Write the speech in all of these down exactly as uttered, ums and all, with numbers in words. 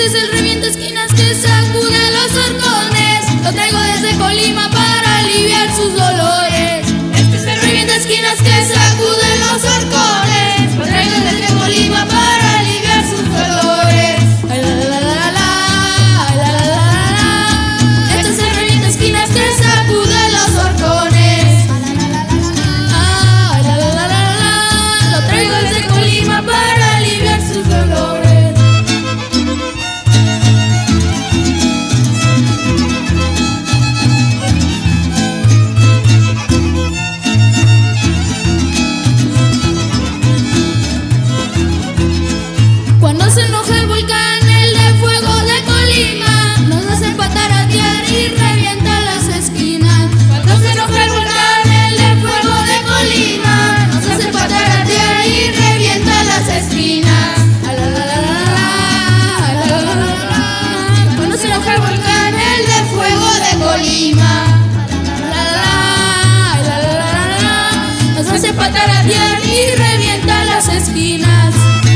Este es el revienta esquinas que sacude los horcones. Lo traigo desde Colima para aliviar sus dolores. Este es el revienta esquinas que sacude los horcones. Lo traigo desde Colima para aliviar sus dolores. Ay, la, la, la, la, la, ay, la, la, la, la, la. Este es el revienta esquinas que sacude los horcones. Ay, la, la, la, la, la. Lo traigo desde Colima para aliviar sus dolores. Cuando se enoja el volcán, el de fuego de Colima, nos hace pataratear y revienta las esquinas. Cuando se enoja el volcán, el de fuego de Colima, nos hace pataratear y revienta las esquinas. Ay, la, la, la, la, la, ay, la, la, la, la, la. Cuando se enoja el volcán, el de fuego de Colima, la, la, la, ay, la, la, la, la, la, nos hace pataratear y revienta las esquinas.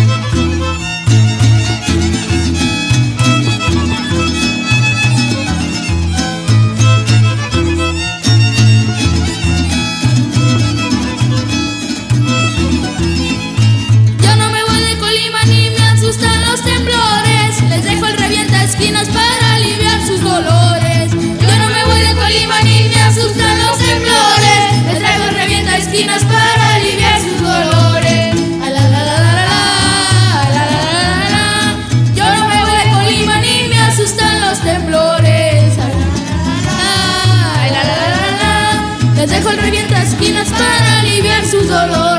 Esquinas para aliviar sus dolores. Yo no me voy de Colima ni me asustan los temblores. Les traigo el revienta esquinas para aliviar sus dolores. Ay, la, la, la, la, la, ay, la, la, la, la, la. Yo no me voy de Colima ni me asustan los temblores. Ay, la, la, la, la, la. Les dejo el revienta esquinas para aliviar sus dolores.